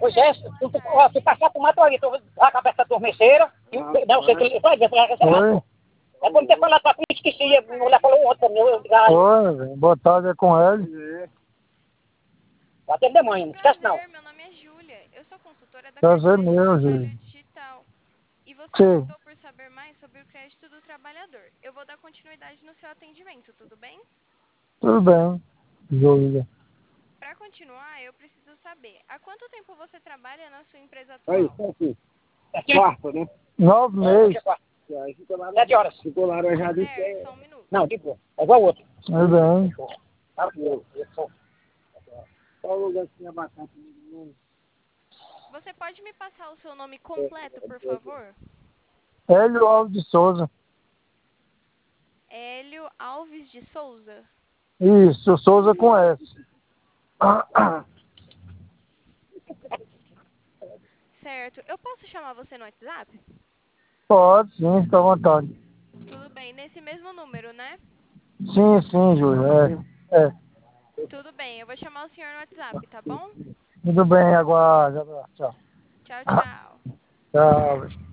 Pois é, se passar por mato ali, tu vai com a cabeça adormeceira, não sei o que ele vai dizer, Oi? é como ter falado pra tu, esqueci, a mulher falou ontem, eu digo, Oi, boa tarde, é com ele. vai ter demônio, não esquece não. Prazer, meu nome é Júlia. Eu sou consultora da Prazer Carteira de meu, Trabalho Júlio. Digital. E você Sim, optou por saber mais sobre o crédito do trabalhador. Eu vou dar continuidade no seu atendimento, tudo bem? tudo bem, Júlia. Para continuar, eu preciso saber, há quanto tempo você trabalha na sua empresa Aí, atual? aqui. Aqui, Quarto, né? 9 meses. Aí ficou lá, 7 horas. ficou laranjado e Certo, só um minuto. Não, de boa, é igual o outro. Tudo bem. Tá aqui, eu sou. Qual lugar que tinha batata? Você pode me passar o seu nome completo, por favor? Hélio Alves de Souza. Hélio Alves de Souza. Isso, Souza com S. Certo. Eu posso chamar você no WhatsApp? Pode, sim, fica à vontade. Tudo bem, nesse mesmo número, né? Sim, sim, Júlio, é. Tudo bem, eu vou chamar o senhor no WhatsApp, tá bom? Tudo bem, aguarde. Tchau. Tchau, tchau. Tchau.